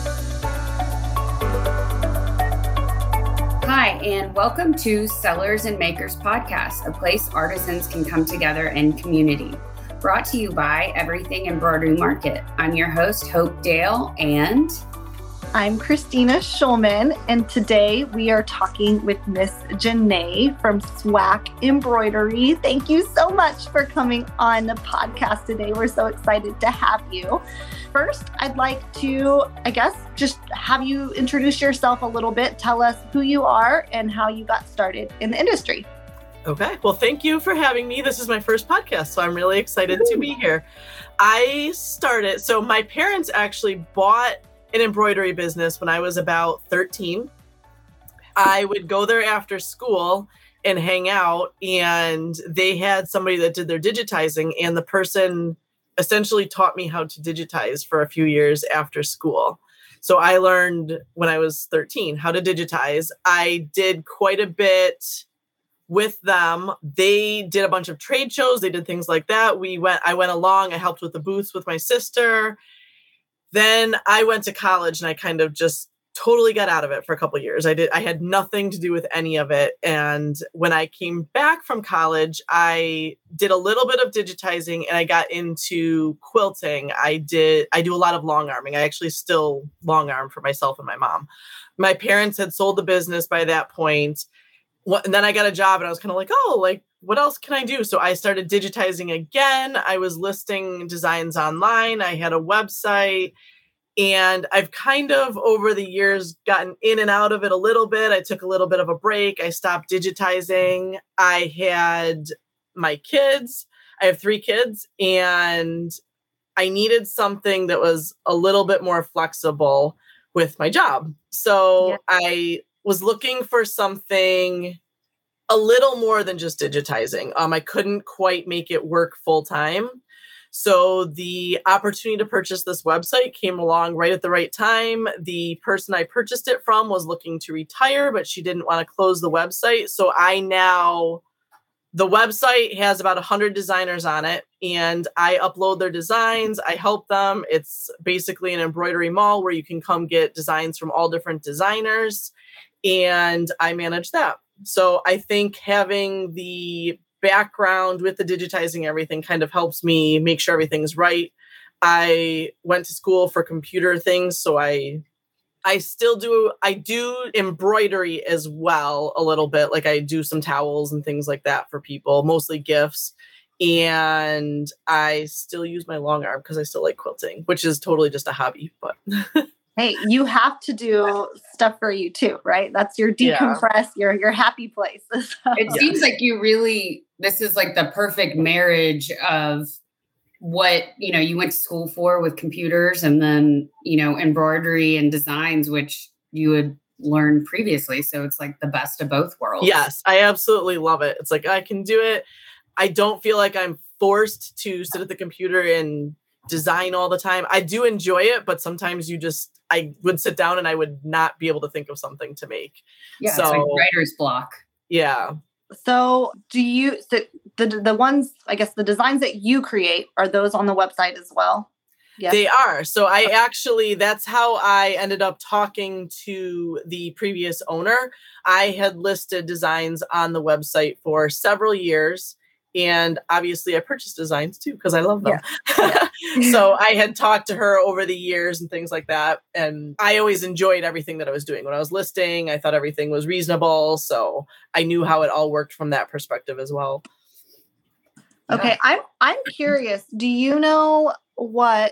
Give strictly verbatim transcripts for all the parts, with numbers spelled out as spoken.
Hi, and welcome to Sellers and Makers Podcast, a place artisans can come together in community. Brought to you by Everything Embroidery Market. I'm your host, Hope Dale, and I'm Christina Schulman, and today we are talking with Miss Janae from Swack Embroidery. Thank you so much for coming on the podcast today. We're so excited to have you. First, I'd like to, I guess, just have you introduce yourself a little bit. Tell us who you are and how you got started in the industry. Okay. Well, thank you for having me. This is my first podcast, so I'm really excited Ooh. to be here. I started, so my parents actually bought an embroidery business when I was about thirteen. I would go there after school and hang out, and they had somebody that did their digitizing, and the person essentially taught me how to digitize for a few years after school. So I learned when I was thirteen how to digitize. I did quite a bit with them. They did a bunch of trade shows. They did things like that. We went, I went along, I helped with the booths with my sister. Then I went to college and I kind of just totally got out of it for a couple of years. I did, I had nothing to do with any of it. And when I came back from college, I did a little bit of digitizing and I got into quilting. I did, I do a lot of long arming. I actually still long arm for myself and my mom. My parents had sold the business by that point. And then I got a job and I was kind of like, oh, like, what else can I do? So I started digitizing again. I was listing designs online. I had a website, and I've kind of over the years gotten in and out of it a little bit. I took a little bit of a break. I stopped digitizing. I had my kids. I have three kids, and I needed something that was a little bit more flexible with my job. So yeah. I was looking for something a little more than just digitizing. Um, I couldn't quite make it work full time. So the opportunity to purchase this website came along right at the right time. The person I purchased it from was looking to retire, but she didn't want to close the website. So I now, the website has about one hundred designers on it, and I upload their designs. I help them. It's basically an embroidery mall where you can come get designs from all different designers, and I manage that. So I think having the background with the digitizing everything kind of helps me make sure everything's right. I went to school for computer things, so I I still do, I do embroidery as well a little bit. Like I do some towels and things like that for people, mostly gifts. And I still use my long arm because I still like quilting, which is totally just a hobby, but hey, you have to do stuff for you too, right? That's your decompress, yeah. your your happy place. So. It seems like you really, this is like the perfect marriage of what, you know, you went to school for with computers, and then, you know, embroidery and designs, which you had learned previously. So it's like the best of both worlds. Yes, I absolutely love it. It's like, I can do it. I don't feel like I'm forced to sit at the computer and design all the time. I do enjoy it, but sometimes you just, I would sit down and I would not be able to think of something to make. Yeah, so, it's like writer's block. Yeah. So do you, so the the ones, I guess the designs that you create, are those on the website as well? Yes. They are. So I actually, that's how I ended up talking to the previous owner. I had listed designs on the website for several years. And obviously I purchased designs too, because I love them. Yeah. Yeah. So I had talked to her over the years and things like that. And I always enjoyed everything that I was doing. When I was listing, I thought everything was reasonable. So I knew how it all worked from that perspective as well. Okay. Yeah. I'm, I'm curious. Do you know what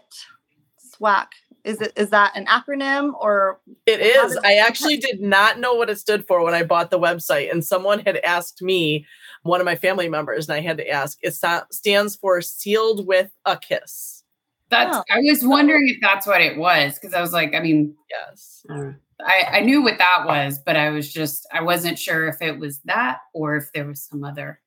SWAC is? It, is that an acronym or? It is. I actually did not know what it stood for when I bought the website, and someone had asked me, one of my family members, and I had to ask, it stands for Sealed with a Kiss. That's, oh. I was wondering if that's what it was. Cause I was like, I mean, yes, uh, I, I knew what that was, but I was just, I wasn't sure if it was that or if there was some other.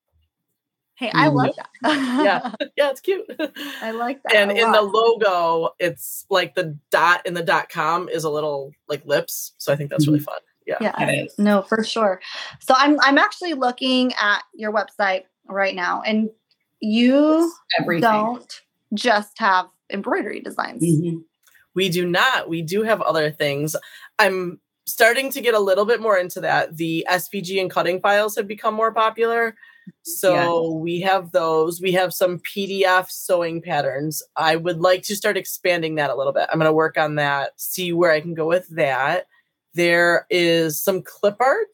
Hey, I love that. yeah. Yeah. It's cute. I like that. And in the logo, it's like the dot in the dot com is a little like lips. So I think that's mm-hmm. really fun. Yeah, yeah, it is. No, for sure. So I'm I'm actually looking at your website right now, and you don't just have embroidery designs. Mm-hmm. We do not. We do have other things. I'm starting to get a little bit more into that. The S V G and cutting files have become more popular. So yeah. we have those. We have some P D F sewing patterns. I would like to start expanding that a little bit. I'm going to work on that, see where I can go with that. There is some clip art,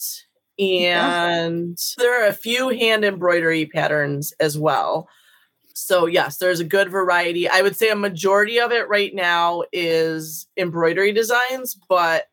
and yeah. there are a few hand embroidery patterns as well. So yes, there's a good variety. I would say a majority of it right now is embroidery designs, but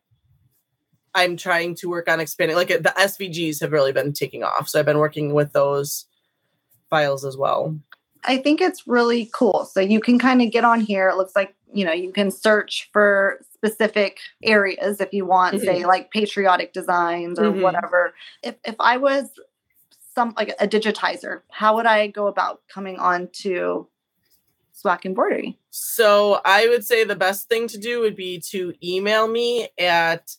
I'm trying to work on expanding. Like the S V Gs have really been taking off. So I've been working with those files as well. I think it's really cool. So you can kind of get on here. It looks like, you know, you can search for specific areas if you want, mm-hmm. say like patriotic designs or mm-hmm. whatever. If if I was some like a digitizer, how would I go about coming on to Swack Embroidery? So I would say the best thing to do would be to email me at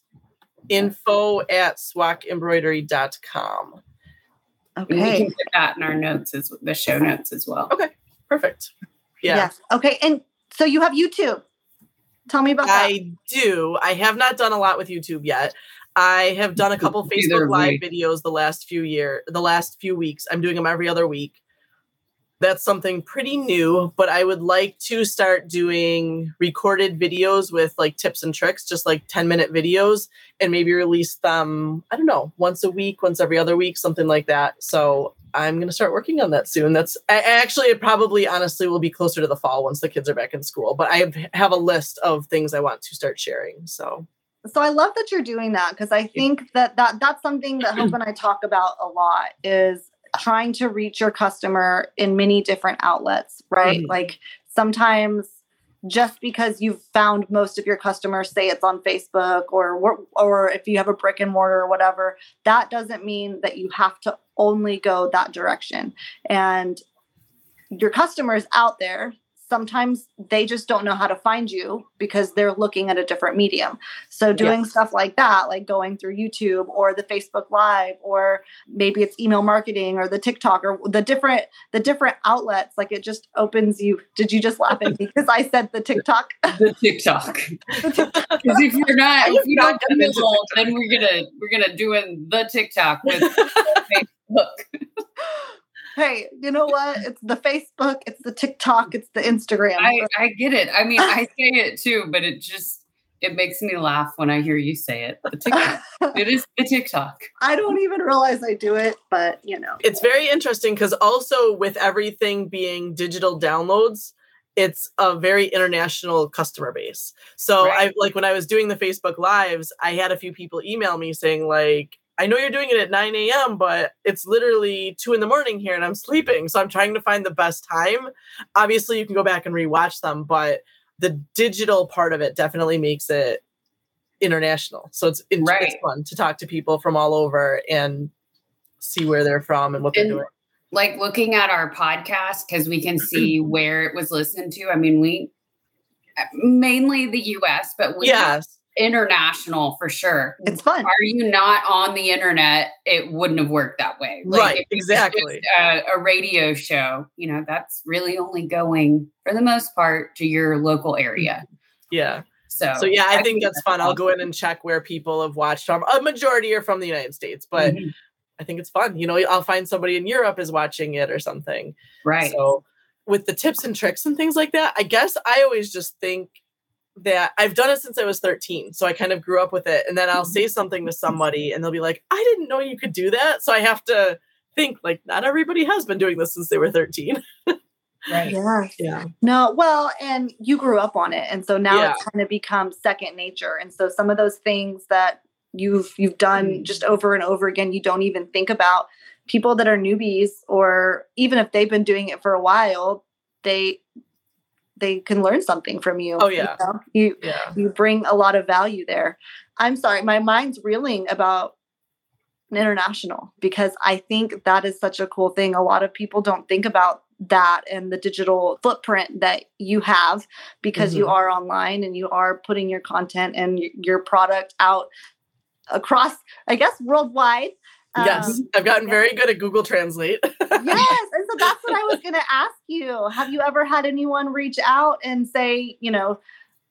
info at swack embroidery dot com. Okay. And we can put that in our notes, as the show notes as well. Okay, perfect. Yeah. Yes. Okay. And so you have YouTube. Tell me about that. I do. I have not done a lot with YouTube yet. I have done a couple Facebook Live videos the last few year, the last few weeks. I'm doing them every other week. That's something pretty new, but I would like to start doing recorded videos with like tips and tricks, just like ten minute videos, and maybe release them, I don't know, once a week, once every other week, something like that. So I'm going to start working on that soon. That's I, actually, it probably honestly will be closer to the fall once the kids are back in school, but I have, have a list of things I want to start sharing. So. So I love that you're doing that, because I think that, that that's something that Hope and I talk about a lot, is trying to reach your customer in many different outlets, right? Mm-hmm. Like sometimes just because you've found most of your customers, say it's on Facebook or, or if you have a brick and mortar or whatever, that doesn't mean that you have to only go that direction. And your customers out there, sometimes they just don't know how to find you because they're looking at a different medium. So doing yes. stuff like that, like going through YouTube or the Facebook Live, or maybe it's email marketing or the TikTok or the different, the different outlets, like it just opens you. Did you just laugh at me because I said the TikTok? The TikTok. Because if you're not, if you don't Google, then we're gonna we're gonna do in the TikTok with Facebook. Hey, you know what? It's the Facebook, it's the TikTok, it's the Instagram. I, I get it. I mean, I say it too, but it just, it makes me laugh when I hear you say it. The TikTok. It is the TikTok. I don't even realize I do it, but you know. It's very interesting because also with everything being digital downloads, it's a very international customer base. So right. I like when I was doing the Facebook Lives, I had a few people email me saying like, I know you're doing it at nine a.m., but it's literally two in the morning here and I'm sleeping. So I'm trying to find the best time. Obviously, you can go back and rewatch them, but the digital part of it definitely makes it international. So it's, it's, right. it's fun to talk to people from all over and see where they're from and what they're and, doing. Like looking at our podcast, because we can see where it was listened to. I mean, we mainly the U S, but we yes. international for sure. It's fun. Are you not on the internet? It wouldn't have worked that way. Like right. Exactly. A, a radio show, you know, that's really only going for the most part to your local area. Yeah. So, so yeah, I, I think, think that's, that's fun. Awesome. I'll go in and check where people have watched from. A majority are from the United States, but mm-hmm. I think it's fun. You know, I'll find somebody in Europe is watching it or something. Right. So with the tips and tricks and things like that, I guess I always just think that I've done it since I was thirteen. So I kind of grew up with it. And then I'll say something to somebody and they'll be like, I didn't know you could do that. So I have to think like not everybody has been doing this since they were thirteen. Right. Yeah. Yeah. No, well, and you grew up on it. And so now yeah. it's kind of become second nature. And so some of those things that you've, you've done mm. just over and over again, you don't even think about. People that are newbies, or even if they've been doing it for a while, they, they can learn something from you. Oh yeah. You, know? you, yeah. you bring a lot of value there. I'm sorry. My mind's reeling about international, because I think that is such a cool thing. A lot of people don't think about that and the digital footprint that you have, because mm-hmm. you are online and you are putting your content and y- your product out across, I guess, worldwide. Yes, um, I've gotten very good at Google Translate. Yes, and so that's what I was going to ask you. Have you ever had anyone reach out and say, you know,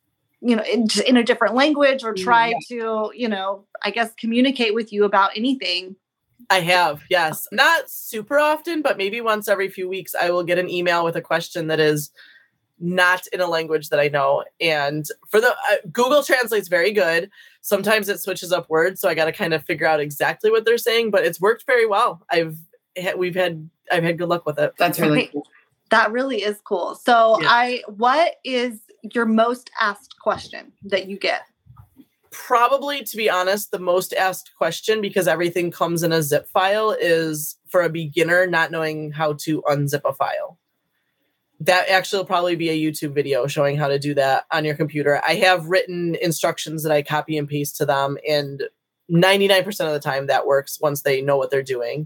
you know, in, in a different language or try Yeah. to, you know, I guess communicate with you about anything? I have, yes. Not super often, but maybe once every few weeks, I will get an email with a question that is not in a language that I know. And for the uh, Google Translate's very good. Sometimes it switches up words, so I got to kind of figure out exactly what they're saying, but it's worked very well. I've we've had I've had good luck with it. That's really Okay. cool. That really is cool. So Yeah. I, what is your most asked question that you get? Probably, to be honest, the most asked question, because everything comes in a zip file, is for a beginner not knowing how to unzip a file. That actually will probably be a YouTube video showing how to do that on your computer. I have written instructions that I copy and paste to them, and ninety-nine percent of the time that works once they know what they're doing.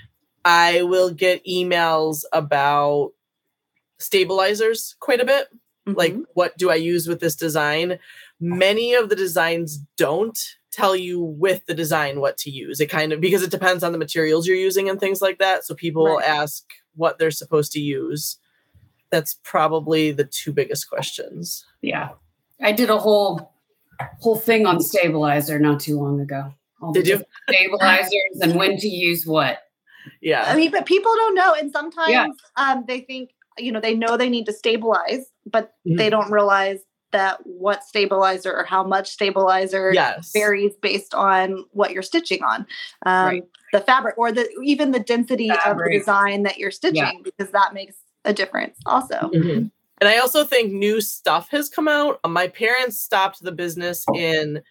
I will get emails about stabilizers quite a bit. Mm-hmm. Like, what do I use with this design? Many of the designs don't tell you with the design what to use. It kind of, because it depends on the materials you're using and things like that. So people will Right. ask what they're supposed to use. That's probably the two biggest questions. Yeah. I did a whole whole thing on stabilizer not too long ago. All the Did you? different stabilizers and when to use what. Yeah. I mean, but people don't know. And sometimes Yeah. um, they think, you know, they know they need to stabilize, but Mhm. they don't realize that what stabilizer or how much stabilizer Yes. varies based on what you're stitching on. Um, Right. The fabric or the even the density of the Fabric. design that you're stitching, Yeah. because that makes a difference also. Mhm. And I also think new stuff has come out. My parents stopped the business in,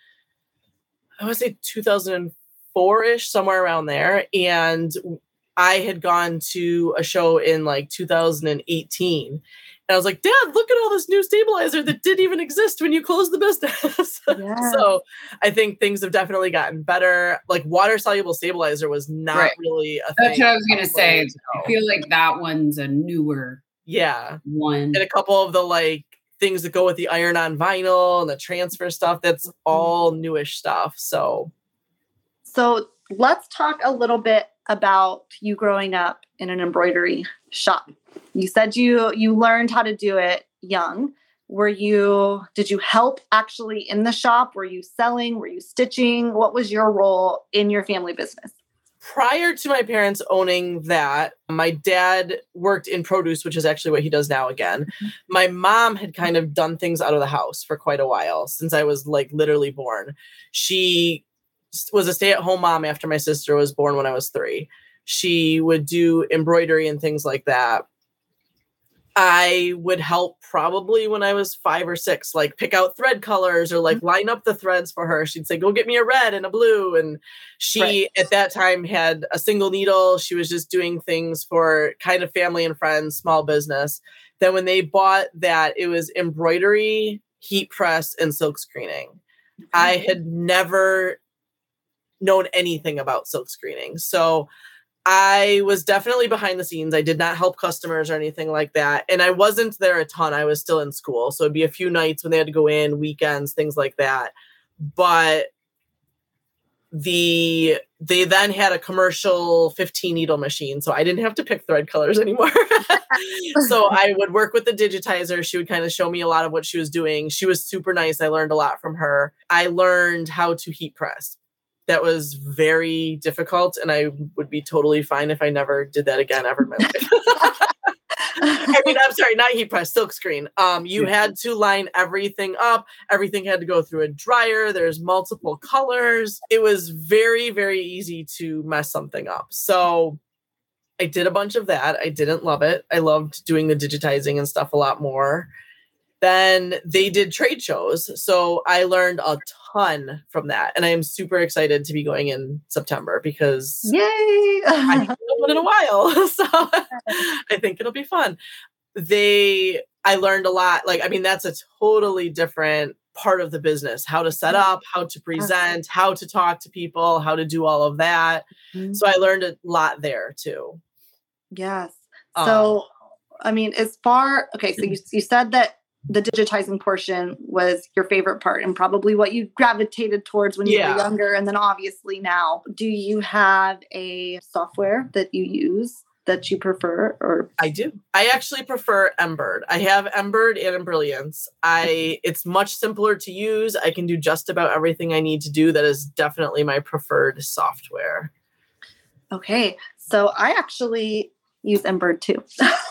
I would say two thousand four-ish, somewhere around there. And I had gone to a show in like two thousand eighteen. And I was like, Dad, look at all this new stabilizer that didn't even exist when you closed the business. Yes. So I think things have definitely gotten better. Like, water soluble stabilizer was not Right. really a That's thing. what I was gonna a couple say. years I ago. feel like that one's a newer Yeah. one. And a couple of the like things that go with the iron on vinyl and the transfer stuff, that's all newish stuff. So So let's talk a little bit about you growing up in an embroidery shop. You said you you learned how to do it young. Were you, did you help actually in the shop? Were you selling? Were you stitching? What was your role in your family business? prior to my parents owning that, my dad worked in produce, which is actually what he does now again. My mom had kind of done things out of the house for quite a while, since I was like literally born. She was a stay-at-home mom after my sister was born when I was three. She would do embroidery and things like that. I would help probably when I was five or six, like pick out thread colors or like line up the threads for her. She'd say, go get me a red and a blue. And she, right. at that time, had a single needle. She was just doing things for kind of family and friends, small business. Then when they bought that, it was embroidery, heat press, and silk screening. Okay. I had never known anything about silk screening. So I was definitely behind the scenes. I did not help customers or anything like that. And I wasn't there a ton. I was still in school. So it'd be a few nights when they had to go in, weekends, things like that. But the they then had a commercial fifteen needle machine. So I didn't have to pick thread colors anymore. So I would work with the digitizer. She would kind of show me a lot of what she was doing. She was super nice. I learned a lot from her. I learned how to heat press. That was very difficult, and I would be totally fine if I never did that again ever in my life. I mean, I'm sorry, not heat press, silk screen. Um, you yeah. had to line everything up. Everything had to go through a dryer. There's multiple colors. It was very, very easy to mess something up. So I did a bunch of that. I didn't love it. I loved doing the digitizing and stuff a lot more. Then they did trade shows. So I learned a ton from that. And I am super excited to be going in September because Yay! I haven't done one in a while. So I think it'll be fun. They, I learned a lot. Like, I mean, that's a totally different part of the business, how to set up, how to present, how to talk to people, how to do all of that. Mm-hmm. So I learned a lot there too. Yes. So, um, I mean, as far, okay, so you, you said that the digitizing portion was your favorite part and probably what you gravitated towards when you yeah. were younger. And then obviously now, do you have a software that you use that you prefer? Or I do. I actually prefer Embird. I have Embird and Embrilliance. I it's much simpler to use. I can do just about everything I need to do. That is definitely my preferred software. Okay. So I actually use Embird too.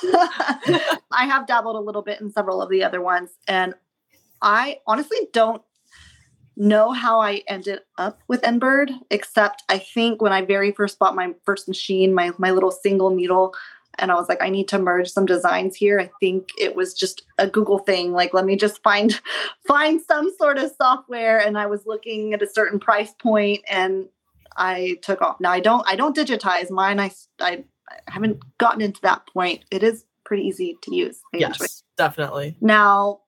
I have dabbled a little bit in several of the other ones, and I honestly don't know how I ended up with Embird, except I think when I very first bought my first machine, my my little single needle, and I was like, I need to merge some designs here. I think it was just a Google thing. Like, let me just find find some sort of software. And I was looking at a certain price point, and I took off. Now I don't I don't digitize mine. I I I haven't gotten into that point. It is pretty easy to use. I yes, enjoy. Definitely. Now,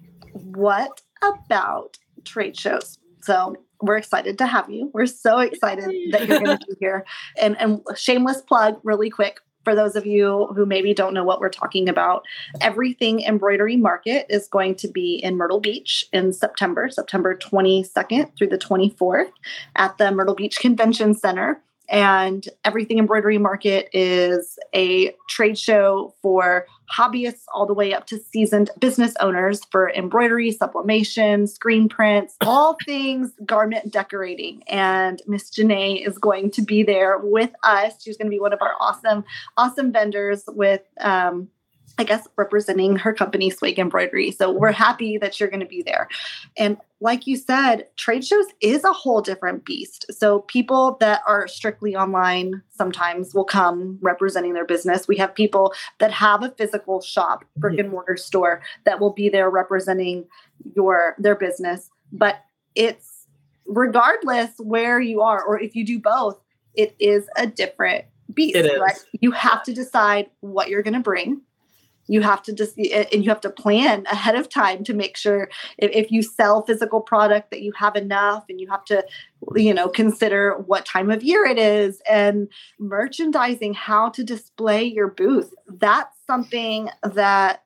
what about trade shows? So we're excited to have you. We're so excited Yay. that you're going to be here. And, and shameless plug really quick for those of you who maybe don't know what we're talking about. Everything Embroidery Market is going to be in Myrtle Beach in September, September twenty-second through the twenty-fourth at the Myrtle Beach Convention Center. And Everything Embroidery Market is a trade show for hobbyists all the way up to seasoned business owners for embroidery, sublimation, screen prints, all things garment decorating. And Miss Janae is going to be there with us. She's going to be one of our awesome, awesome vendors with, um, I guess, representing her company, Swag Embroidery. So we're happy that you're going to be there. And like you said, trade shows is a whole different beast. So people that are strictly online sometimes will come representing their business. We have people that have a physical shop, brick and mortar store, that will be there representing your their business. But it's regardless where you are, or if you do both, it is a different beast. It is. Right? You have to decide what you're going to bring. You have to just, and you have to plan ahead of time to make sure if, if you sell physical product that you have enough, and you have to, you know, consider what time of year it is, and merchandising, how to display your booth. That's something that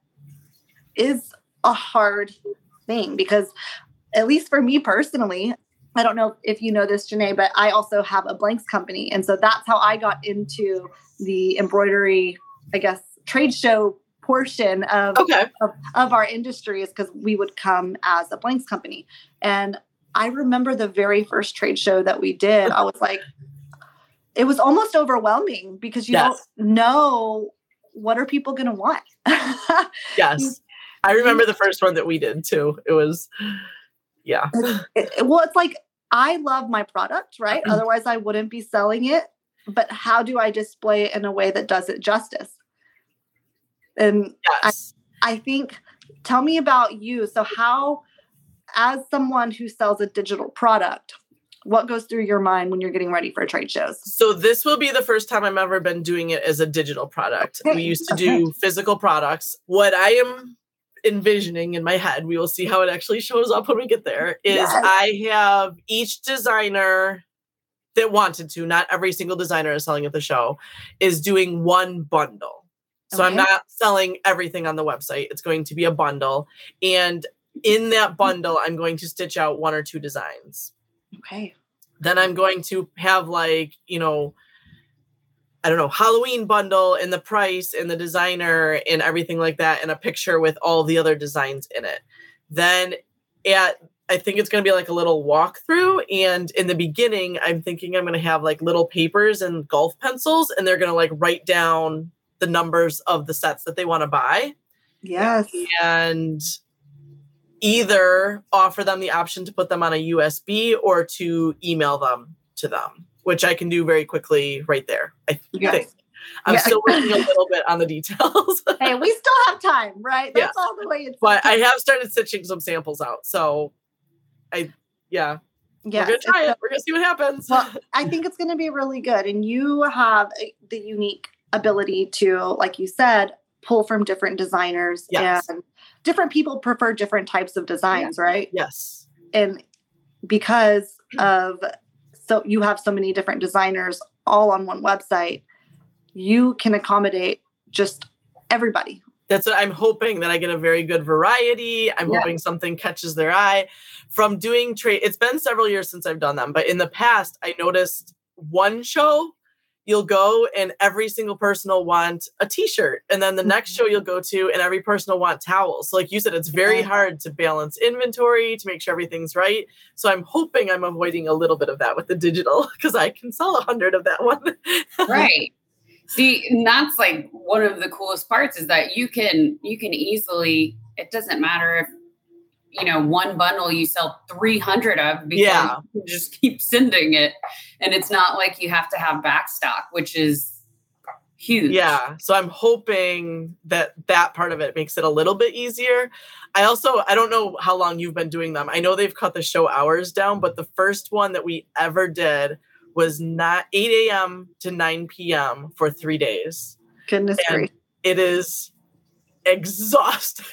is a hard thing, because at least for me personally, I don't know if you know this, Janae, but I also have a blanks company. And so that's how I got into the embroidery, I guess, trade show portion of, okay. of, of our industry, is because we would come as a blanks company. And I remember the very first trade show that we did, I was like, it was almost overwhelming, because you yes. don't know what are people going to want. Yes. I remember the first one that we did too. It was, yeah. It, it, well, it's like, I love my product, right? Otherwise I wouldn't be selling it. But how do I display it in a way that does it justice? And yes. I, I think, tell me about you. So how, as someone who sells a digital product, what goes through your mind when you're getting ready for trade shows? So this will be the first time I've ever been doing it as a digital product. Okay. We used to okay. do physical products. What I am envisioning in my head, we will see how it actually shows up when we get there, is yes. I have each designer that wanted to, not every single designer is selling at the show, is doing one bundle. So okay. I'm not selling everything on the website. It's going to be a bundle. And in that bundle, I'm going to stitch out one or two designs. Okay. Then I'm going to have, like, you know, I don't know, Halloween bundle and the price and the designer and everything like that, and a picture with all the other designs in it. Then at, I think it's going to be like a little walkthrough. And in the beginning, I'm thinking I'm going to have like little papers and golf pencils, and they're going to like write down the numbers of the sets that they want to buy. Yes. And either offer them the option to put them on a U S B or to email them to them, which I can do very quickly right there. I yes. think. I'm yes. still working a little bit on the details. Hey, we still have time, right? That's yes. all the way it's But I have started stitching some samples out. So I, yeah. Yes. We're going to try it. We're going to see what happens. Well, I think it's going to be really good. And you have the unique ability to, like you said, pull from different designers. Yes. And different people prefer different types of designs, yes. right? Yes. And because of, so you have so many different designers all on one website, you can accommodate just everybody. That's what I'm hoping, that I get a very good variety. I'm yeah. hoping something catches their eye from doing trade. It's been several years since I've done them, but in the past I noticed one show you'll go and every single person will want a t-shirt. And then the next show you'll go to and every person will want towels. So like you said, it's very hard to balance inventory to make sure everything's right. So I'm hoping I'm avoiding a little bit of that with the digital because I can sell a hundred of that one. Right. See, and that's like one of the coolest parts is that you can, you can easily, it doesn't matter if, you know, one bundle you sell three hundred of because Yeah. you just keep sending it. And it's not like you have to have back stock, which is huge. Yeah. So I'm hoping that that part of it makes it a little bit easier. I also, I don't know how long you've been doing them. I know they've cut the show hours down, but the first one that we ever did was not eight a.m. to nine p.m. for three days. Goodness And gracious. it is exhausting.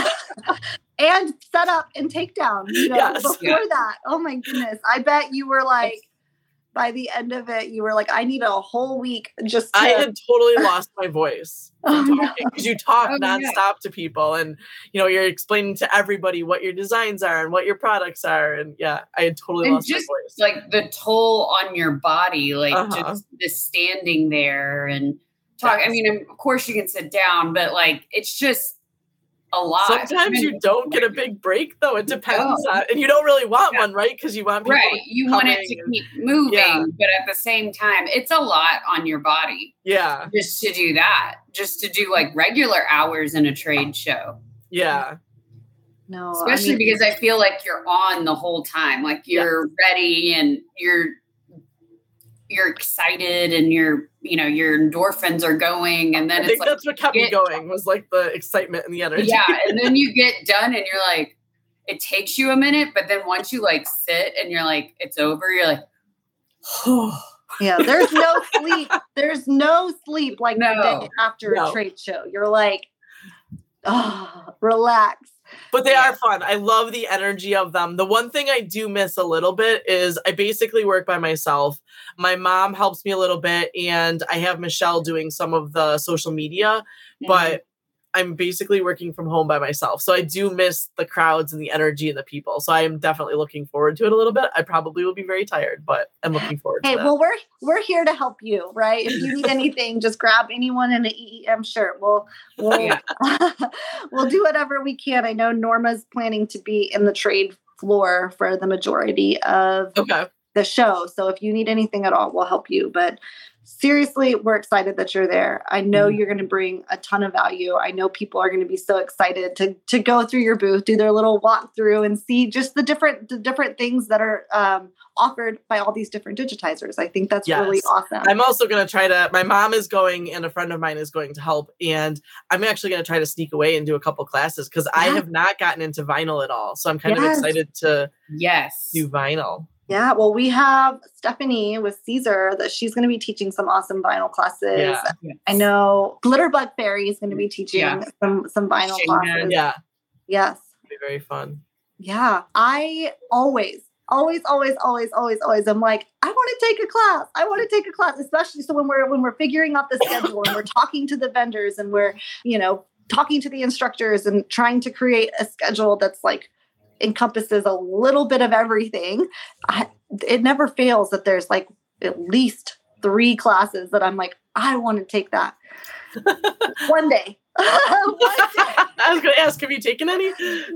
And set up and take down, you know, Yes. before Yeah. that. Oh my goodness. I bet you were like, by the end of it, you were like, I need a whole week just to. I had totally lost my voice Oh, from no. talking because you talk Oh, yeah. nonstop to people and, you know, you're explaining to everybody what your designs are and what your products are. And yeah, I had totally And lost just my voice. like the toll on your body, like Uh-huh. just the standing there and talk. I Yes. mean, of course you can sit down, but like, it's just a lot. Sometimes you don't get a big break though. It depends No. on, and you don't really want Yeah. one, right? Because you want people Right. You want it coming to and- keep moving, Yeah. but at the same time, it's a lot on your body Yeah. just to do that, just to do like regular hours in a trade show. Yeah. No, Especially I mean, because I feel like you're on the whole time, like you're ready and you're you're excited and you're, you know, your endorphins are going, and then I it's think like that's what kept me get- going was like the excitement and the energy. yeah, and then you get done and you're like, it takes you a minute, but then once you like sit and you're like, it's over, you're like, oh. yeah, there's no sleep. There's no sleep like the No. day after No. a trade show. You're like, oh, relax. But they Yeah. are fun. I love the energy of them. The one thing I do miss a little bit is I basically work by myself. My mom helps me a little bit, and I have Michelle doing some of the social media, but I'm basically working from home by myself. So I do miss the crowds and the energy and the people. So I am definitely looking forward to it a little bit. I probably will be very tired, but I'm looking forward Hey, to that. well, we're we're here to help you, right? If you need anything, just grab anyone in an E E M shirt. We'll we'll Yeah. we'll do whatever we can. I know Norma's planning to be in the trade floor for the majority of Okay. the show. So if you need anything at all, we'll help you. But seriously, we're excited that you're there. I know Mhm. you're going to bring a ton of value. I know people are going to be so excited to to go through your booth, do their little walkthrough, and see just the different the different things that are um, offered by all these different digitizers. I think that's really Yes. awesome. I'm also going to try to, my mom is going and a friend of mine is going to help. And I'm actually going to try to sneak away and do a couple classes because I Yeah. have not gotten into vinyl at all. So I'm kind Yes. of excited to Yes. do vinyl. Yeah, well, we have Stephanie with Caesar that she's going to be teaching some awesome vinyl classes. Yeah. Yes. I know Glitterbug Fairy is going to be teaching Yeah. some some vinyl Shayna. classes. Yeah. Yes. It'll be very fun. Yeah. I always, always, always, always, always, always am like, I want to take a class. I want to take a class, especially so when we're when we're figuring out the schedule and we're talking to the vendors and we're, you know, talking to the instructors and trying to create a schedule that's like encompasses a little bit of everything. I, it never fails that there's like at least three classes that I'm like, I want to take that one day. One day. I was going to ask, have you taken any?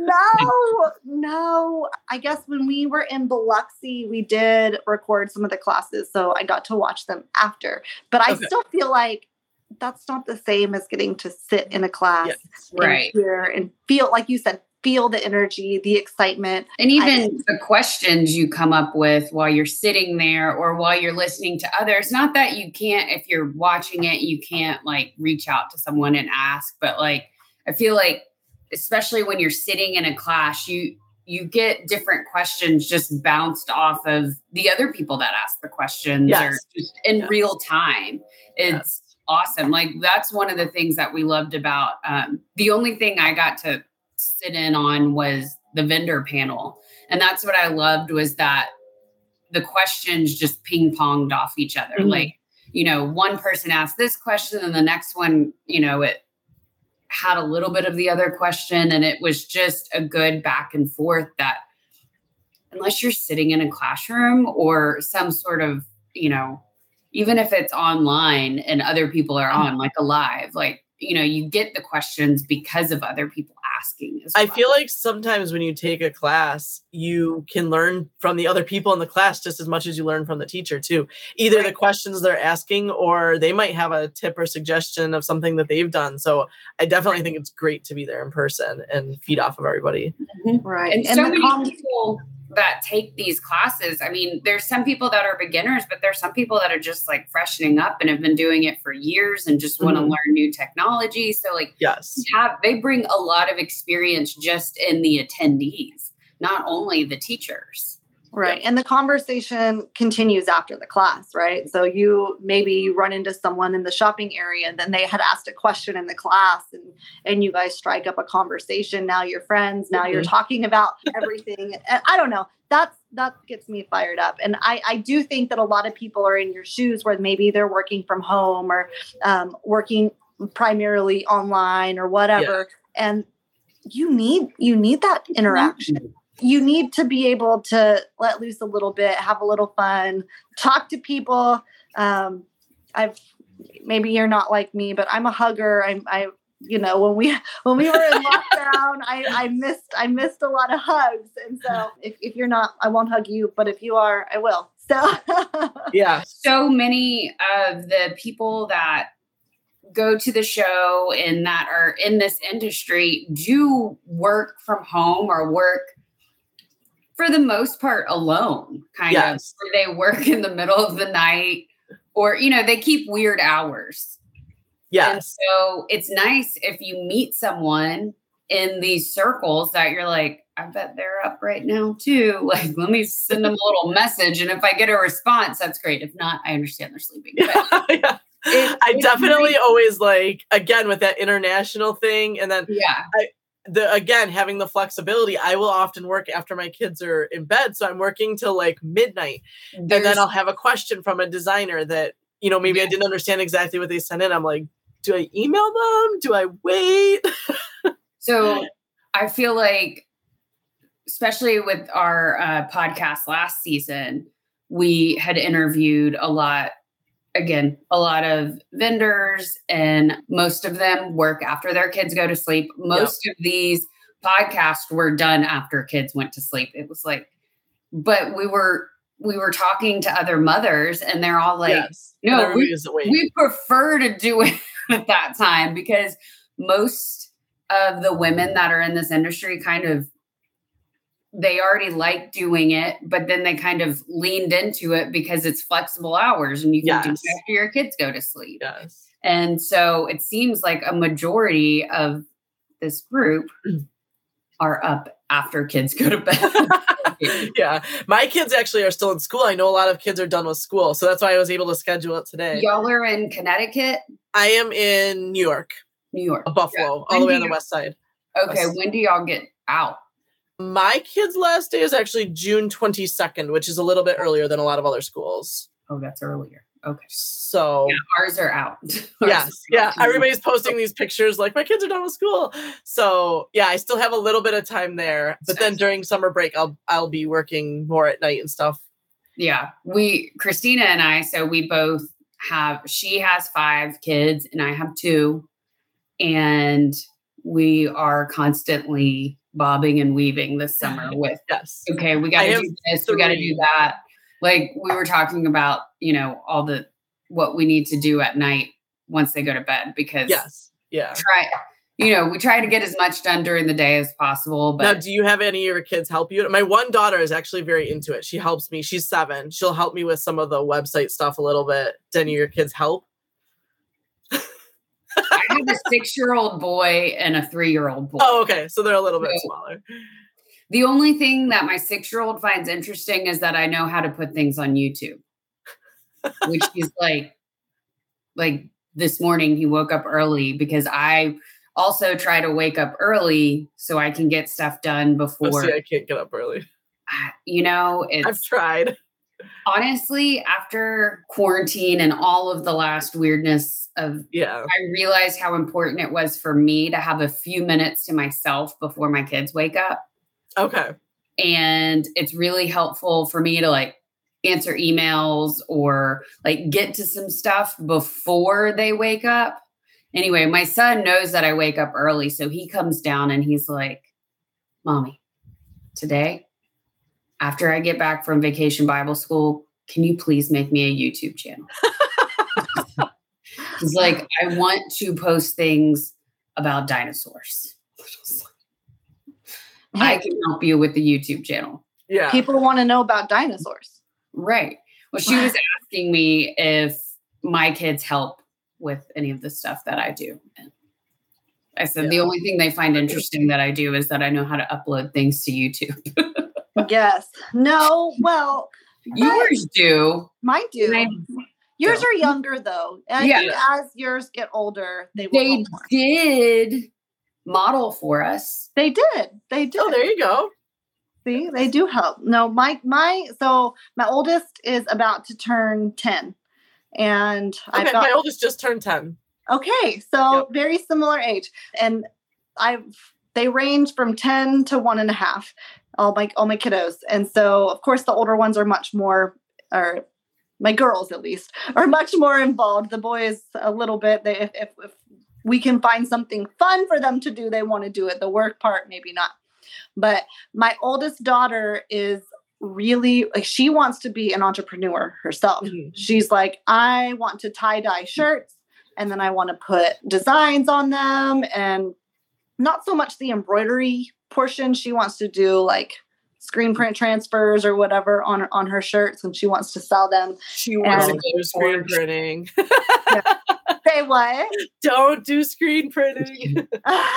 No, no. I guess when we were in Biloxi, we did record some of the classes, so I got to watch them after. But I Okay. still feel like that's not the same as getting to sit in a class Yes. and Right. hear and feel, like you said, feel the energy, the excitement. And even the questions you come up with while you're sitting there or while you're listening to others, not that you can't, if you're watching it, you can't like reach out to someone and ask, but like, I feel like, especially when you're sitting in a class, you, you get different questions just bounced off of the other people that ask the questions Yes. or just in Yes. real time. It's Yes. awesome. Like that's one of the things that we loved about, um, the only thing I got to sit in on was the vendor panel. And that's what I loved was that the questions just ping ponged off each other. Mhm. Like, you know, one person asked this question and the next one, you know, it had a little bit of the other question. And it was just a good back and forth that unless you're sitting in a classroom or some sort of, you know, even if it's online and other people are on, like a live, like, you know, you get the questions because of other people asking as well. I feel like sometimes when you take a class, you can learn from the other people in the class just as much as you learn from the teacher too. Either the questions they're asking, or they might have a tip or suggestion of something that they've done. So I definitely think it's great to be there in person and feed off of everybody. Mm-hmm. Right. And, and so many com- people that take these classes, I mean, there's some people that are beginners, but there's some people that are just like freshening up and have been doing it for years and just want to mm-hmm. learn new technology. So like, yes, have, they bring a lot of experience just in the attendees, not only the teachers. Right. And the conversation continues after the class, right? So you maybe you run into someone in the shopping area and then they had asked a question in the class and, and you guys strike up a conversation. Now you're friends. Now mm-hmm. you're talking about everything. And I don't know. That's, that gets me fired up. And I, I do think that a lot of people are in your shoes where maybe they're working from home or um, working primarily online or whatever. Yeah. And you need, you need that interaction. Mm-hmm. You need to be able to let loose a little bit, have a little fun, talk to people. Um, I've maybe you're not like me, but I'm a hugger. I'm, I, you know, when we when we were in lockdown, I, I missed I missed a lot of hugs. And so if, if you're not, I won't hug you. But if you are, I will. So yeah, so many of the people that go to the show and that are in this industry do work from home or work for the most part alone, kind yes. of, where they work in the middle of the night or, you know, they keep weird hours. Yes. And so it's nice if you meet someone in these circles that you're like, I bet they're up right now too. Like, let me send them a little message. And if I get a response, that's great. If not, I understand they're sleeping. But yeah. It, I definitely great. always like, again, with that international thing. And then yeah. I, The, again, having the flexibility, I will often work after my kids are in bed. So I'm working till like midnight. There's, and then I'll have a question from a designer that, you know, maybe yeah. I didn't understand exactly what they sent in. I'm like, do I email them? Do I wait? So I feel like, especially with our uh, podcast last season, we had interviewed a lot Again, a lot of vendors, and most of them work after their kids go to sleep. Most yep. of these podcasts were done after kids went to sleep. It was like, but we were we were talking to other mothers, and they're all like, yes. "No, we, we prefer to do it at that time," because most of the women that are in this industry kind of they already like doing it, but then they kind of leaned into it because it's flexible hours and you can yes. do it after your kids go to sleep. Yes. And so it seems like a majority of this group are up after kids go to bed. Yeah. My kids actually are still in school. I know a lot of kids are done with school. So that's why I was able to schedule it today. Y'all are in Connecticut? I am in New York. New York. Buffalo, yeah. all the way on the west side. Okay. West. When do y'all get out? My kid's last day is actually June twenty-second, which is a little bit earlier than a lot of other schools. Oh, that's earlier. Okay. So yeah, ours are out. Ours yes. Yeah. Everybody's posting these pictures like my kids are done with school. So yeah, I still have a little bit of time there. But then during summer break, I'll I'll be working more at night and stuff. Yeah. We Christina and I, so we both have she has five kids and I have two. And we are constantly bobbing and weaving this summer with, yes. okay, we got to do this, three. we got to do that. Like we were talking about, you know, all the, what we need to do at night once they go to bed because yes. Yeah. Try, you know, we try to get as much done during the day as possible. But now, do you have any of your kids help you? My one daughter is actually very into it. She helps me. She's seven. She'll help me with some of the website stuff a little bit. Do any of your kids help? I have a six-year-old boy and a three-year-old boy. Oh, okay. So they're a little bit so, smaller. The only thing that my six-year-old finds interesting is that I know how to put things on YouTube, which is like, like this morning he woke up early because I also try to wake up early so I can get stuff done before. Oh, see, I can't get up early. You know, it's, I've tried. Honestly, after quarantine and all of the last weirdness of, yeah, I realized how important it was for me to have a few minutes to myself before my kids wake up. Okay. And it's really helpful for me to like answer emails or like get to some stuff before they wake up. Anyway, my son knows that I wake up early. So he comes down and he's like, Mommy, today, after I get back from Vacation Bible School, can you please make me a YouTube channel? He's like, I want to post things about dinosaurs. I can help you with the YouTube channel. Yeah. People want to know about dinosaurs. Right. Well, she was asking me if my kids help with any of the stuff that I do. And I said, yeah. The only thing they find interesting that I do is that I know how to upload things to YouTube. Yes. No, well. Yours do. Mine do. I, yours so. are younger, though. And I yeah. think as yours get older, they will They did model for us. They did. They did. Oh, there you go. See, they do help. No, my, my, so my oldest is about to turn ten. And okay, I've got, my oldest just turned ten. Okay. So yep. very similar age. And I've, they range from ten to one and a half, all my, all my kiddos. And so of course the older ones are much more, or my girls at least, are much more involved. The boys a little bit, they, if, if, if we can find something fun for them to do, they want to do it. The work part, maybe not. But my oldest daughter is really like, she wants to be an entrepreneur herself. Mm-hmm. She's like, I want to tie dye shirts and then I want to put designs on them, and not so much the embroidery portion. She wants to do like screen print transfers or whatever on, on her shirts, and she wants to sell them. She wants and, to do screen printing. Yeah. Say what? Don't do screen printing.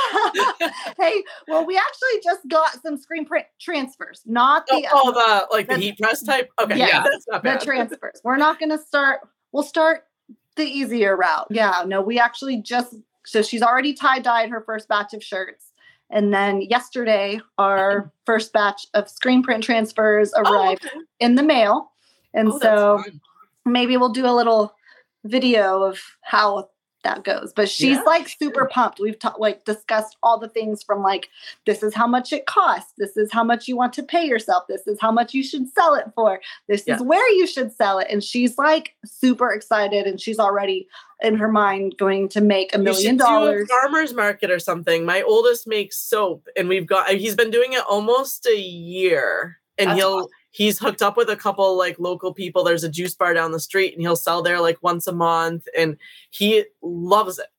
Hey, well, we actually just got some screen print transfers, not the oh, oh the like the, the heat press type. Okay, yeah, yeah that's not bad. The transfers. We're not going to start. We'll start the easier route. Yeah, no, we actually just. So she's already tie dyed her first batch of shirts, and then yesterday our first batch of screen print transfers arrived oh, okay. in the mail, and oh, so maybe we'll do a little video of how that goes. But she's yeah, like super sure. pumped. We've ta- like discussed all the things from like, this is how much it costs. This is how much you want to pay yourself. This is how much you should sell it for. This yeah. is where you should sell it. And she's like super excited, and she's already in her mind going to make a million dollars. Do a farmer's market or something. My oldest makes soap, and we've got, he's been doing it almost a year, and That's he'll, awesome. He's hooked up with a couple like local people. There's a juice bar down the street, and he'll sell there like once a month, and he loves it.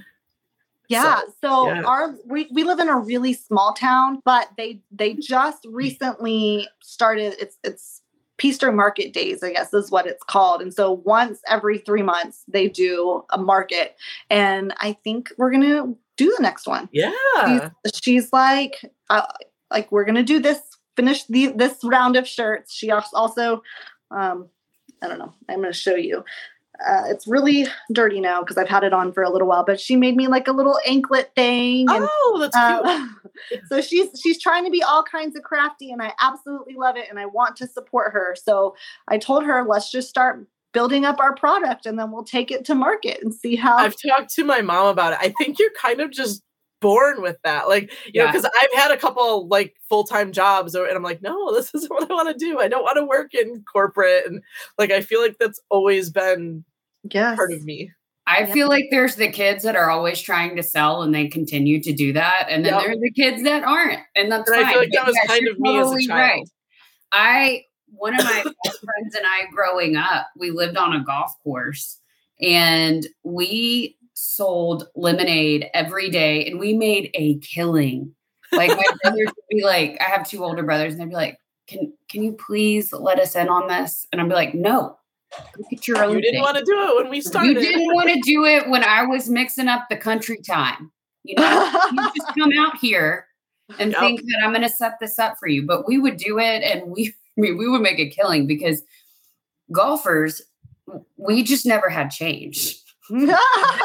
Yeah. So, so yeah. our, we, we live in a really small town, but they, they just recently started, it's, it's Peaster Market Days, I guess is what it's called. And so once every three months they do a market, and I think we're going to do the next one. Yeah. She's, she's like, uh, like, we're going to do this, finish the, this round of shirts. She also, um, I don't know, I'm going to show you. Uh, it's really dirty now because I've had it on for a little while, but she made me like a little anklet thing. And, oh, that's uh, cute. So she's, she's trying to be all kinds of crafty, and I absolutely love it. And I want to support her. So I told her, let's just start building up our product, and then we'll take it to market and see how. I've talked to my mom about it. I think you're kind of just born with that. Like, you yeah. know, because I've had a couple like full-time jobs, and I'm like, no, this isn't what I want to do. I don't want to work in corporate. And like, I feel like that's always been yes. part of me. I yeah. feel like there's the kids that are always trying to sell, and they continue to do that. And then yep. there are the kids that aren't. And that's and fine. I feel like that but was yes, kind of me totally as a child. Right. I, one of my best friends and I growing up, we lived on a golf course, and we sold lemonade every day, and we made a killing. Like my brothers would be like, I have two older brothers, and they'd be like, can can you please let us in on this? And I'd be like, no, look at your own You didn't thing. want to do it when we started. You didn't want to do it when I was mixing up the country time. You know, you just come out here and yep. think that I'm going to set this up for you. But we would do it, and we, I mean, we would make a killing, because golfers, we just never had change. Like,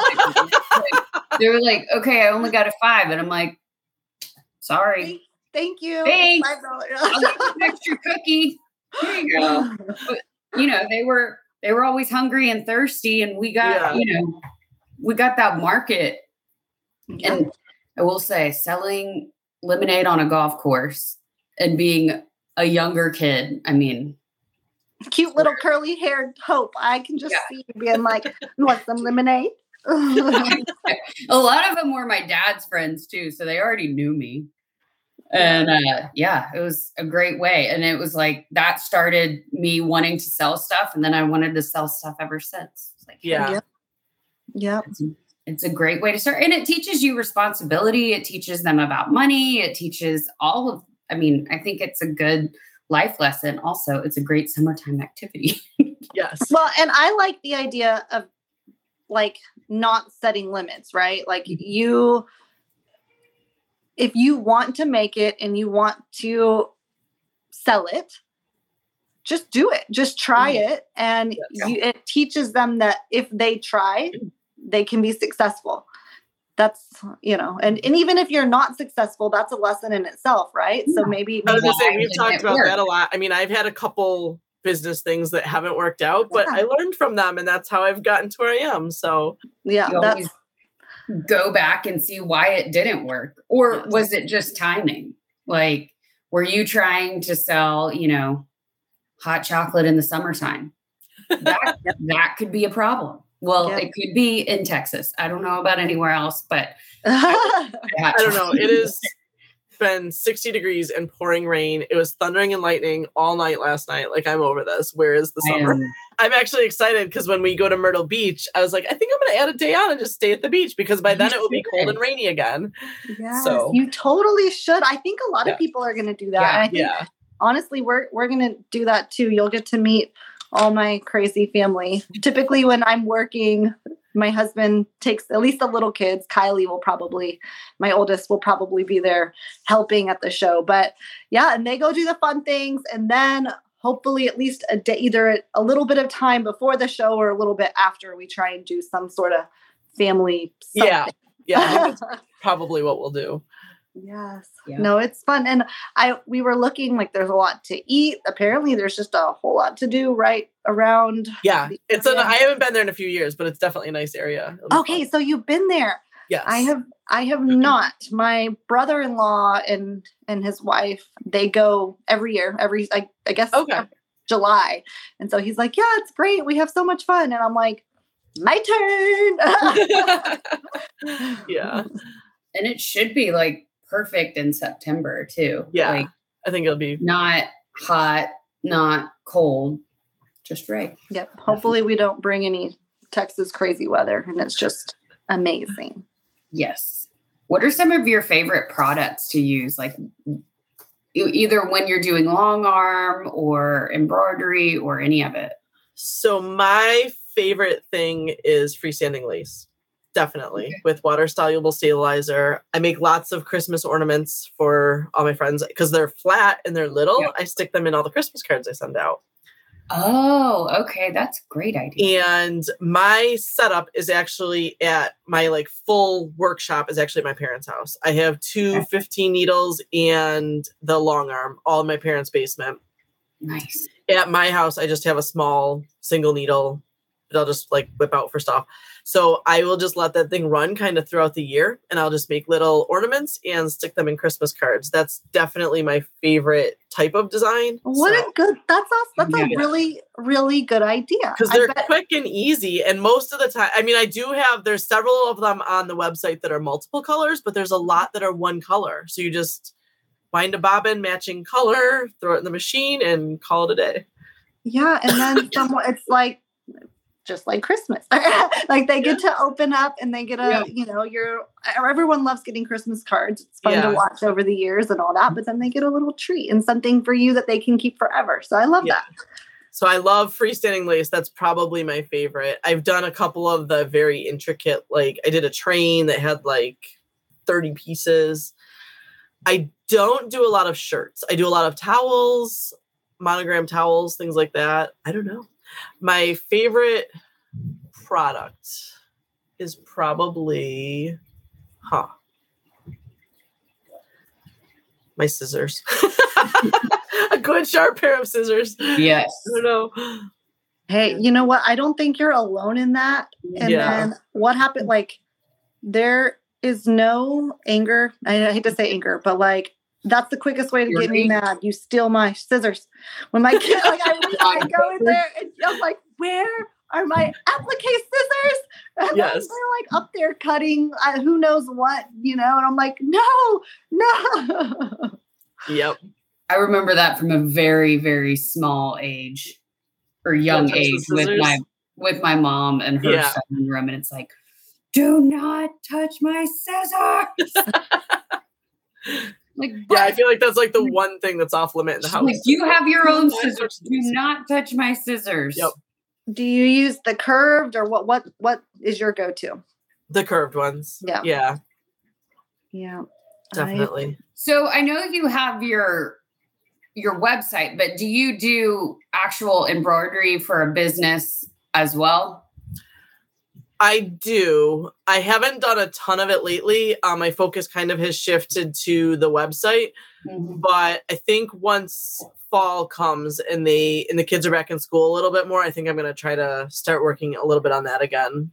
they were like, okay, I only got a five. And I'm like, sorry. Thank you. Thanks. I'll get you an extra cookie. There you go. But, you know, they were, they were always hungry and thirsty, and we got, yeah. you know, we got that market. Yeah. And I will say, selling lemonade on a golf course and being a younger kid, I mean, cute little curly haired Hope. I can just yeah. see you being like, you want some lemonade? A lot of them were my dad's friends too, so they already knew me. And uh, yeah, it was a great way. And it was like that started me wanting to sell stuff, and then I wanted to sell stuff ever since. It's like, yeah, yeah, yeah. It's, it's a great way to start, and it teaches you responsibility. It teaches them about money. It teaches all of. I mean, I think it's a good life lesson. Also, it's a great summertime activity. Yes. Well, and I like the idea of like not setting limits, right? Like you, if you want to make it and you want to sell it, just do it. Just try mm-hmm. it. And yeah. you, it teaches them that if they try, they can be successful. That's, you know, and, and even if you're not successful, that's a lesson in itself, right? Yeah. So maybe, I was maybe gonna say, we've talked about work. that a lot. I mean, I've had a couple business things that haven't worked out, but yeah. I learned from them, and that's how I've gotten to where I am. So yeah, you that's go back and see why it didn't work, or yes. was it just timing? Like, were you trying to sell, you know, hot chocolate in the summertime? That that could be a problem. Well, yeah. it could be in Texas. I don't know about anywhere else, but I, I don't know. It has been sixty degrees and pouring rain. It was thundering and lightning all night last night. Like, I'm over this. Where is the summer? I'm actually excited because when we go to Myrtle Beach, I was like, I think I'm going to add a day on and just stay at the beach, because by then it will be cold and rainy again. Yes, so you totally should. I think a lot yeah. of people are going to do that. Yeah, and I think, yeah. honestly, we're we're going to do that too. You'll get to meet all my crazy family. Typically when I'm working, my husband takes at least the little kids. Kylie will probably, my oldest will probably be there helping at the show. But yeah, and they go do the fun things. And then hopefully at least a day, either a little bit of time before the show or a little bit after, we try and do some sort of family something. Yeah. Yeah. I think that's probably what we'll do. Yes. Yeah. No, it's fun. And I, we were looking like there's a lot to eat. Apparently there's just a whole lot to do right around. Yeah. It's an, I haven't been there in a few years, but it's definitely a nice area. Okay. Fun. So you've been there. Yes. I have, I have not. My brother-in-law and, and his wife, they go every year, every, I, I guess, okay. July. And so he's like, yeah, it's great. We have so much fun. And I'm like, my turn. Yeah. And it should be like perfect in September too. Yeah. Like, I think it'll be not hot, not cold, just right. Yep. Hopefully we don't bring any Texas crazy weather, and it's just amazing. Yes. What are some of your favorite products to use? Like either when you're doing long arm or embroidery or any of it? So my favorite thing is freestanding lace. Definitely. Okay. With water soluble stabilizer. I make lots of Christmas ornaments for all my friends because they're flat and they're little. Yeah. I stick them in all the Christmas cards I send out. Oh, okay. That's a great idea. And my setup is actually at my like full workshop is actually at my parents' house. I have two okay. fifteen needles and the long arm all in my parents' basement. Nice. At my house, I just have a small single needle that I'll just like whip out for stuff. So I will just let that thing run kind of throughout the year, and I'll just make little ornaments and stick them in Christmas cards. That's definitely my favorite type of design. What so, a good, that's awesome. That's yeah. a really, really good idea. Because they're quick and easy. And most of the time, I mean, I do have, there's several of them on the website that are multiple colors, but there's a lot that are one color. So you just wind a bobbin, matching color, throw it in the machine and call it a day. Yeah. And then someone, it's like, just like Christmas, like they get yeah. to open up and they get a, yeah. you know, you're, everyone loves getting Christmas cards. It's fun yeah. to watch over the years and all that, but then they get a little treat and something for you that they can keep forever. So I love yeah. that. So I love freestanding lace. That's probably my favorite. I've done a couple of the very intricate, like I did a train that had like thirty pieces. I don't do a lot of shirts. I do a lot of towels, monogram towels, things like that. I don't know. My favorite product is probably, huh, my scissors. A good sharp pair of scissors. Yes. I don't know. Hey, you know what? I don't think you're alone in that. And yeah. then what happened? Like, there is no anger. I hate to say anger, but like That's the quickest way to get me mad. You steal my scissors. When my kid, like, I, I go in there and I'm like, where are my applique scissors? And yes. they're like up there cutting uh, who knows what, you know? And I'm like, no, no. Yep. I remember that from a very, very small age or young Don't touch age the with scissors. my with my mom and her Yeah. son in the room. And it's like, do not touch my scissors. Like, Yeah, I what? feel like that's like the one thing that's off limit in the She's house. like, you have your own Do not scissors. touch Do these. not touch my scissors. Yep. Do you use the curved or what, what, what is your go-to? The curved ones. Yeah. Yeah, Yeah. definitely. So I know you have your your website, but do you do actual embroidery for a business as well? I do. I haven't done a ton of it lately. Um, my focus kind of has shifted to the website, Mm-hmm. but I think once fall comes and they and the kids are back in school a little bit more, I think I'm going to try to start working a little bit on that again.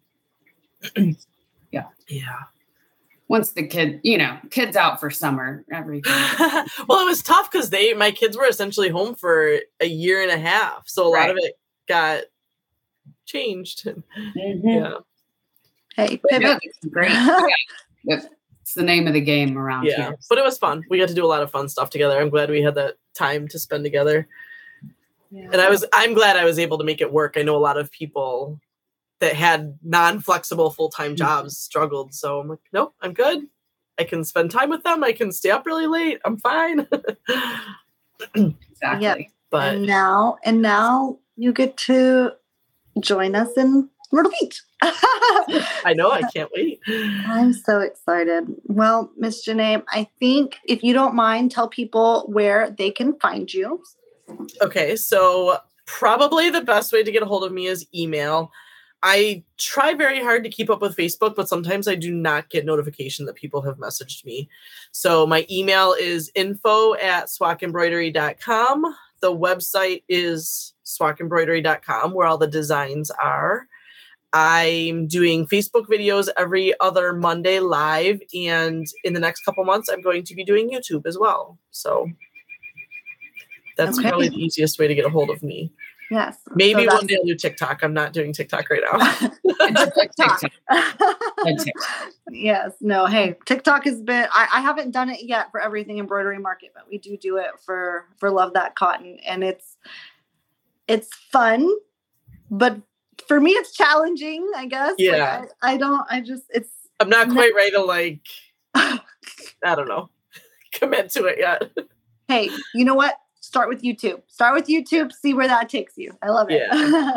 Yeah. Yeah. Once the kid, you know, kids out for summer, everything. Well, it was tough because they, my kids were essentially home for a year and a half, so a Right. lot of it got changed. Mhm. Yeah, Hey, But no, pivot. it's great. Yeah. It's the name of the game around yeah, here. but it was fun. We got to do a lot of fun stuff together. I'm glad we had that time to spend together, Yeah. and I was, I'm glad I was able to make it work. I know a lot of people that had non-flexible full-time jobs struggled, so I'm like, nope, I'm good. I can spend time with them. I can stay up really late. I'm fine. Exactly. Yeah. But And now, and now you get to join us in Myrtle Beach. I know, I can't wait. I'm so excited. Well, Miss Janae, I think if you don't mind, tell people where they can find you. Okay, so probably the best way to get a hold of me is email. I try very hard to keep up with Facebook, but sometimes I do not get notification that people have messaged me. So my email is info at swack embroidery dot com. The website is swack embroidery dot com, where all the designs are. I'm doing Facebook videos every other Monday live, and in the next couple months, I'm going to be doing YouTube as well. So that's Okay. probably the easiest way to get a hold of me. Yes. Maybe So one day I'll do TikTok. I'm not doing TikTok right now. that's TikTok. That's it. Yes. No. Hey, TikTok has been. I, I haven't done it yet for Everything Embroidery Market, but we do do it for for Love That Cotton, and it's it's fun, but for me, it's challenging. I guess. Like, Yeah. I, I don't. I just. It's. I'm not quite ready to like, I don't know, commit to it yet. Hey, you know what? Start with YouTube. Start with YouTube. See where that takes you. I love it.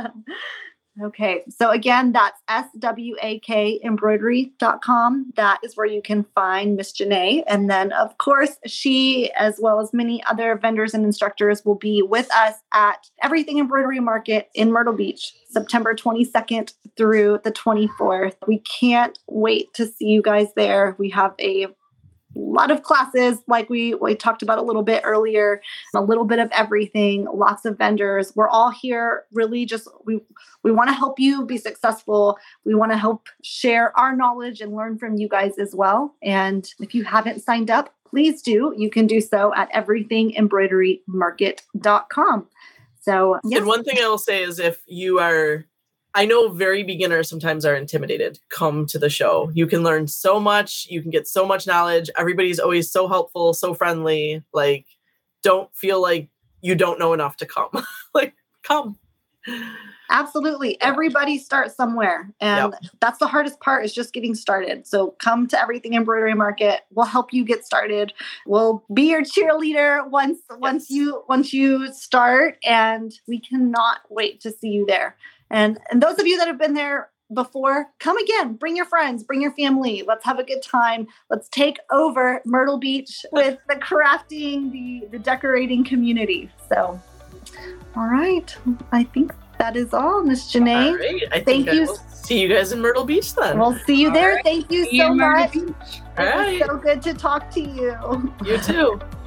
Okay. So again, that's S W A K embroidery dot com. That is where you can find Miss Janae. And then, of course, she, as well as many other vendors and instructors, will be with us at Everything Embroidery Market in Myrtle Beach, September twenty-second through the twenty-fourth. We can't wait to see you guys there. We have a lot of classes, like we, we talked about a little bit earlier, a little bit of everything, lots of vendors. We're all here really just, we, we want to help you be successful. We want to help share our knowledge and learn from you guys as well. And if you haven't signed up, please do. You can do so at everything embroidery market dot com. So, yes. And one thing I will say is if you are, I know very beginners sometimes are intimidated. Come to the show. You can learn so much. You can get so much knowledge. Everybody's always so helpful, so friendly. Like, don't feel like you don't know enough to come. Like, come. Absolutely. Everybody starts somewhere. And Yep. that's the hardest part, is just getting started. So come to Everything Embroidery Market. We'll help you get started. We'll be your cheerleader once once you once you start, and we cannot wait to see you there. And and those of you that have been there before, come again. Bring your friends, bring your family. Let's have a good time. Let's take over Myrtle Beach with the crafting, the, the decorating community. So, all right. I think that is all, Miss Janae. All right. I Thank think I you. will see you guys in Myrtle Beach then. We'll see you All there. right. Thank you See you so in Myrtle much. Beach. It All was right. so good to talk to you. You too.